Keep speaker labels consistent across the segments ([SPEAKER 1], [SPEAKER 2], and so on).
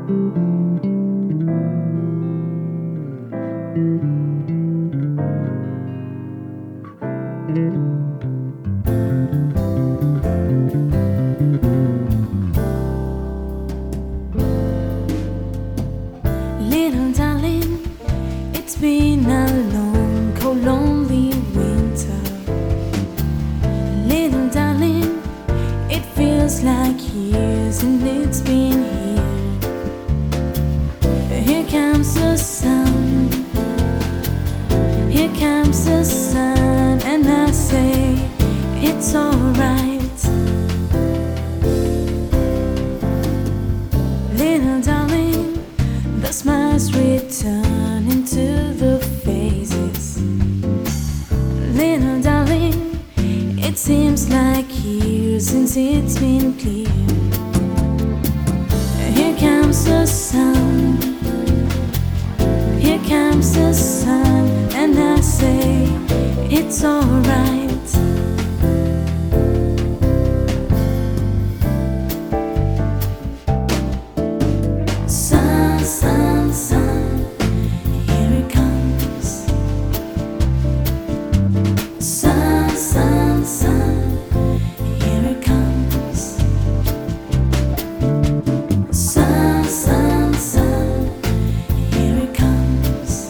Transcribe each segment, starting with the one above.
[SPEAKER 1] Little darling, it's been a long, cold, lonely winter. Little darling, it feels like years and it's been here. Here comes the sun, here comes the sun, and I say it's alright. Little darling, the smiles return into the faces. Little darling, it seems like years since it's been clear. Here comes the sun, here comes the sun, and I say it's alright. Sun, sun, sun, here it comes. Sun, sun, sun, here it comes. Sun, sun, sun, here it comes.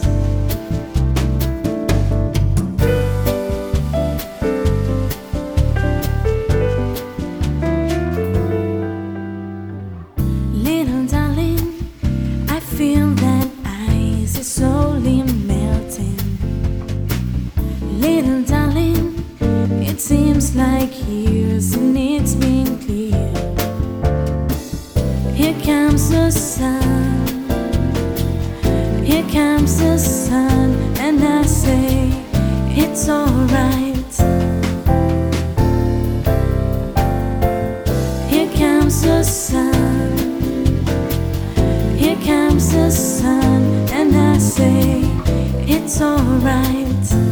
[SPEAKER 1] Little darling, I feel that ice is slowly melting. Little darling, it seems like years and it's been clear. Here comes the sun, here comes the sun, and I say it's alright. Here comes the sun, here comes the sun, and I say it's alright.